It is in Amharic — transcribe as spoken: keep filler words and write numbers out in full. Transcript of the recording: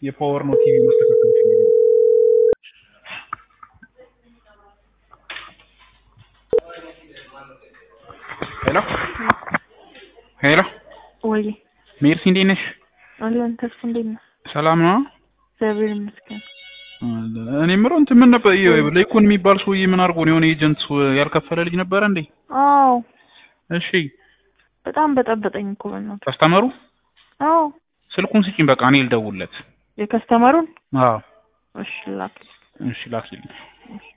የፓወር ነው ቲቪ ማስተካከል ፈልገው ሄሎ ሄሎ ወይ ሜርሲ እንዴት ነሽ? አለን ተስፋ እንዴት ነህ? ሰላም ነው? እግዚአብሔር ይመስገን። እኔ ምሮ እንትን ምን ነበር ለይኩን የሚባል ሰውዬ ምን አድርጎ ነው የሆነ ኤጀንት ያልከፈለ ልጅ ነበር እንዴ? አዎ እሺ በጣም በጠበጠኝ እኮ ነው። ከስተመሩ? አዎ ስልኩን ስጪኝ በቃ እኔ ልደውልለት። የከስተመሩን? አዎ እሺ ላክ። እሺ ላክልኝ።